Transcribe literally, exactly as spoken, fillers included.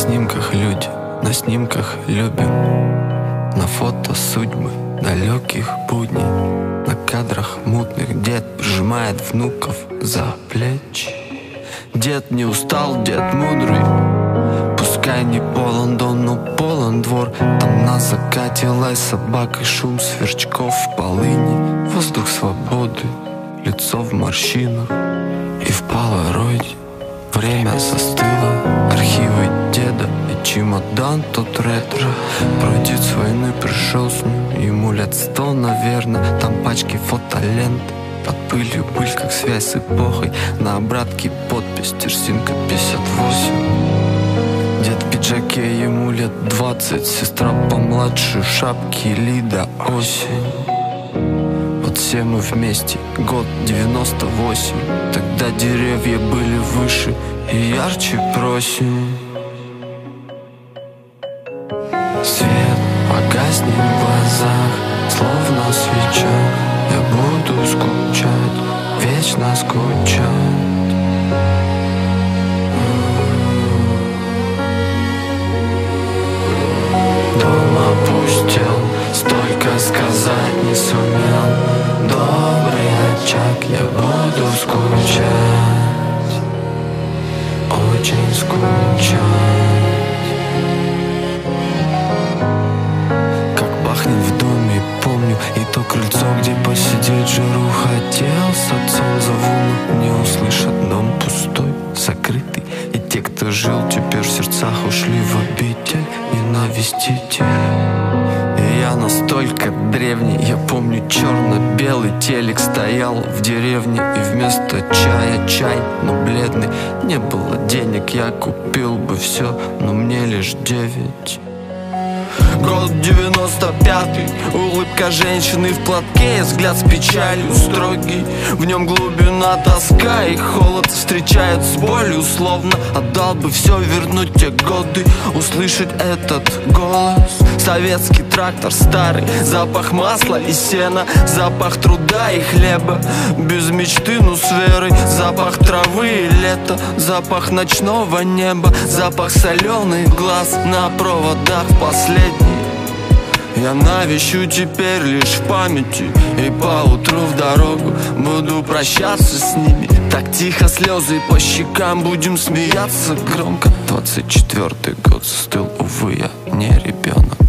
снимках люди, на снимках любим. На фото судьбы далеких будней, на кадрах мутных дед прижимает внуков за плечи. Дед не устал, дед мудрый, пускай не полон дом, но полон двор. Там на закате лай собак и шум сверчков в полыни. Воздух свободы, лицо в морщинах и в полароиде. Время застыло, архивы деда и чемодан тот ретро. Пройдет с войны, пришел с ним, ему лет сто, наверное. Там пачки фотолент, под пылью пыль, как связь с эпохой. На обратке подпись Терсинка пятьдесят восемь. Дед в пиджаке, ему лет двадцать, сестра помладше, шапки Лида, осень. Вот все мы вместе, год девяносто восемь. Тогда деревья были выше и ярче просим. Свет погаснет в глазах, словно свеча. Я буду скучать, вечно скучать. Дом опустел, столько сказать не сумел. Добрый очаг, я буду скучать, очень скучать. Как пахнет в доме, помню, и то крыльцо, где посидеть жару хотел. С отцом зову, но не услышат, дом пустой, закрытый. И те, кто жил, теперь в сердцах ушли в обитель ненавистить. И я настолько древний, я помню, черно-белый телек стоял в деревне. И вместо чая чай, но бледный. Не было денег, я купил бы все, но мне лишь девять. Год девяносто пятый, улыбка женщины в платке, взгляд с печалью строгий. В нем глубина, тоска и холод встречают с болью. Словно отдал бы все, вернуть те годы, услышать этот голос. Советский трактор старый, запах масла и сена, запах труда и хлеба. Без мечты, но с верой, запах травы и лета, запах ночного неба, запах соленых глаз на проводах последний. Я навещу теперь лишь в памяти, и поутру в дорогу буду прощаться с ними. Так тихо, слезы по щекам, будем смеяться громко. Двадцать четвертый год застыл, увы, я не ребенок.